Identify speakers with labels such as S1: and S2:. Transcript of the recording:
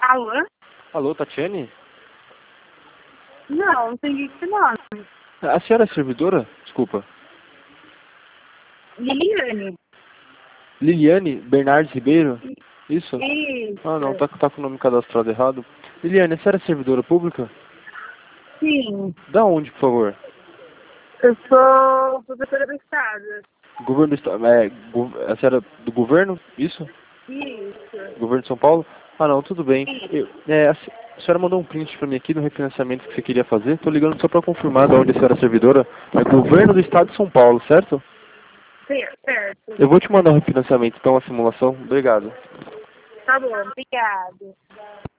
S1: Alô?
S2: Alô, Tatiane?
S1: Não entendi esse nome.
S2: A senhora é servidora? Desculpa.
S1: Liliane.
S2: Liliane Bernardes Ribeiro? Isso?
S1: Isso.
S2: Ah, não, tá com o nome cadastrado errado. Liliane, a senhora é servidora pública?
S1: Sim.
S2: Da onde, por favor?
S1: Eu sou professora do Estado.
S2: Governo do Estado. A senhora é do governo? Isso?
S1: Isso.
S2: Governo de São Paulo? Ah, não, tudo bem.
S1: Isso.
S2: A senhora mandou um print pra mim aqui do refinanciamento que você queria fazer. Tô ligando só pra confirmar de onde a senhora é servidora. É Governo do Estado de São Paulo, certo?
S1: Certo.
S2: Eu vou te mandar o refinanciamento, então, a simulação. Obrigado.
S1: Tá bom, obrigada.